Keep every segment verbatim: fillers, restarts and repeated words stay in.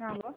Alô?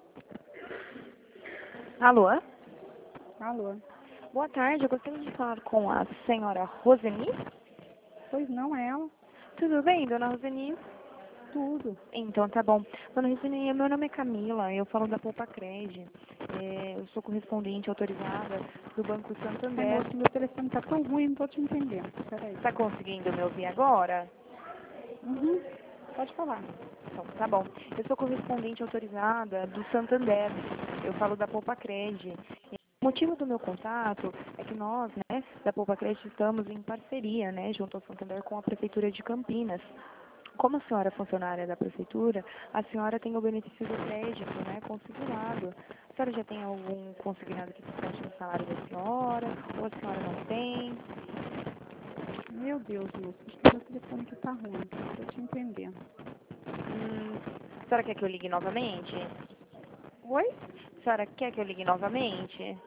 Alô? Alô? Boa tarde, eu gostaria de falar com a senhora Roseni. Pois não, é ela? Tudo bem, dona Roseni? Tudo. Então, tá bom. Dona Roseni, meu nome é Camila, eu falo da Poupa Cred. É, eu sou correspondente autorizada do Banco Ai, Santander. moço, meu telefone tá tão ruim, não tô te entendendo. Peraí. Está conseguindo me ouvir agora? Uhum. Pode falar. Então, tá bom. Eu sou correspondente autorizada do Santander. Eu falo da Poupa Cred. O motivo do meu contato é que nós, né, da Poupa Cred, estamos em parceria, né, junto ao Santander com a Prefeitura de Campinas. Como a senhora é funcionária da Prefeitura, a senhora tem o benefício do crédito, né, consignado. A senhora já tem algum consignado que desconte no salário da senhora? Ou a senhora não tem? Meu Deus, moço, acho que meu telefone aqui tá ruim. Não tô te entendendo. Hum, a senhora quer que eu ligue novamente? Oi? A senhora quer que eu ligue novamente?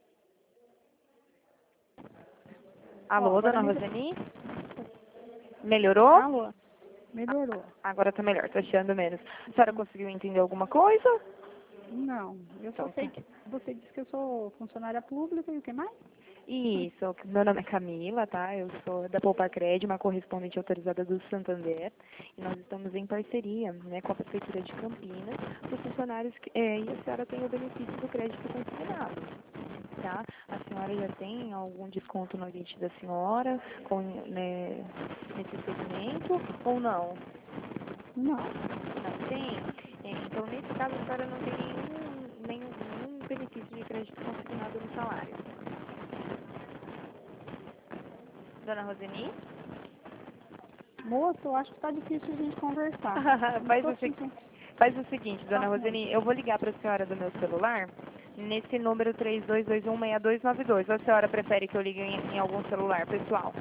Ó, Alô, agora dona me... Roseni? Melhorou? Alô? Melhorou. Agora tá melhor, tá chiando menos. A senhora conseguiu entender alguma coisa? Não, eu só Então sei tá. que você disse que eu sou funcionária pública e o que mais? Isso, meu nome é Camila, tá? Eu sou da Poupa Cred, uma correspondente autorizada do Santander. E nós estamos em parceria, né, com a Prefeitura de Campinas, para os funcionários que, é, e a senhora tem o benefício do crédito consignado, tá? A senhora já tem algum desconto no agente da senhora com, né, nesse segmento ou não? Não. Não tem? É, então, nesse caso, a senhora não tem nenhum, nenhum, nenhum benefício de crédito consignado no salário. Dona Roseni? Moço, eu acho que tá difícil a gente conversar. Não faz, tô o, te se- entendendo. faz o seguinte, Tá dona ruim. Roseni, eu vou ligar para a senhora do meu celular, nesse número três dois dois um, seis dois nove dois. Ou a senhora prefere que eu ligue em, em algum celular pessoal?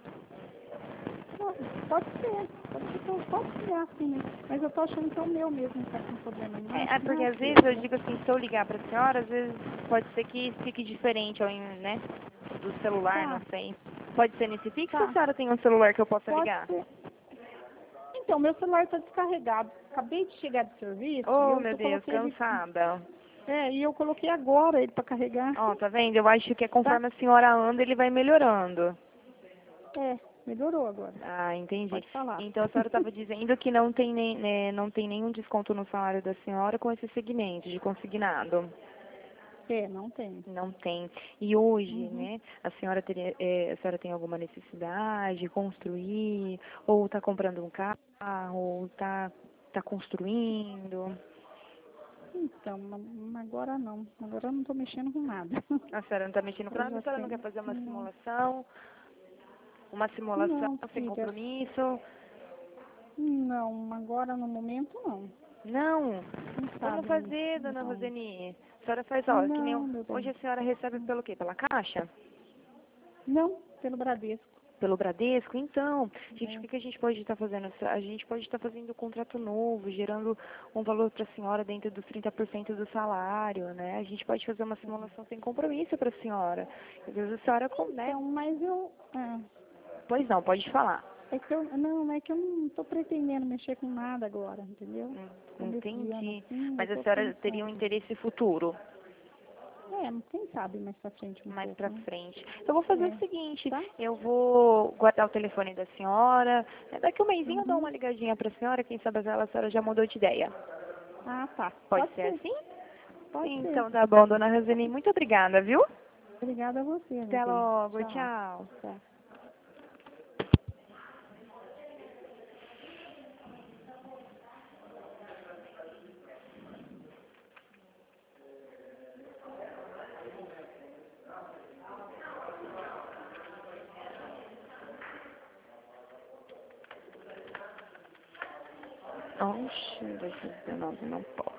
Não, pode ser. Pode ser que eu posso ligar assim, né? Mas eu tô achando que é o meu mesmo que tá com problema. Não É, acho é que não porque é o às seu, vezes eu né? digo assim, se eu ligar para a senhora, às vezes pode ser que fique diferente, ao in- né, do celular, não Tá, sei. Pode ser nesse fixo ou a tá. senhora tem um celular que eu possa Pode ligar? ser. Então, meu celular tá descarregado. Acabei de chegar de serviço e Oh, eu, meu eu Deus, coloquei ele. cansada. É, e eu coloquei agora ele pra carregar. Ó, tá vendo? Eu acho que é Tá? conforme a senhora anda, ele vai melhorando. É, melhorou agora. Ah, entendi. Pode falar. Então a senhora estava dizendo que não tem, nem, né, não tem nenhum desconto no salário da senhora com esse segmento de consignado. É, não tem. Não tem. E hoje, Uhum. né, a senhora teria, eh, a senhora tem alguma necessidade de construir, ou está comprando um carro, ou está tá construindo? Então, ma- agora não. Agora eu não tô mexendo com nada. A senhora não está mexendo com Eu nada, já a senhora não quer tenho. fazer uma Não, simulação? Uma simulação não, sem filha. compromisso? Não, agora no momento não. Não. Quem Vamos sabe? fazer, dona Não. Roseni. A senhora faz, ó, que nem Não, eu- meu bem. hoje a senhora recebe pelo quê? Pela Caixa? Não, pelo Bradesco. Pelo Bradesco? Então, gente, o É. que que a gente pode estar fazendo? A gente pode estar fazendo um contrato novo, gerando um valor para a senhora dentro dos trinta por cento do salário, né? A gente pode fazer uma simulação sem compromisso para a senhora. Às vezes a senhora, com- né? Então, mas eu. É, Pois não, pode falar. é que eu. Não, é que eu não tô pretendendo mexer com nada agora, entendeu? Hum, Começo de ano Entendi. assim, eu Mas a tô senhora teria um pensando. interesse futuro? É, quem sabe mais pra frente um Mais pouco, pra né? frente. Eu vou fazer o É, seguinte, tá? eu vou guardar o telefone da senhora. Daqui um mêsinho eu dou Uhum. uma ligadinha pra senhora, quem sabe a senhora já mudou de ideia. Ah, tá. Pode Pode ser ser. assim? Pode ser. Então tá bom, dona Roseni, muito obrigada, viu? Obrigada a você, meu Até bem. logo, Tchau. tchau. Tchau. Oxe, dois mil e dezenove não pode.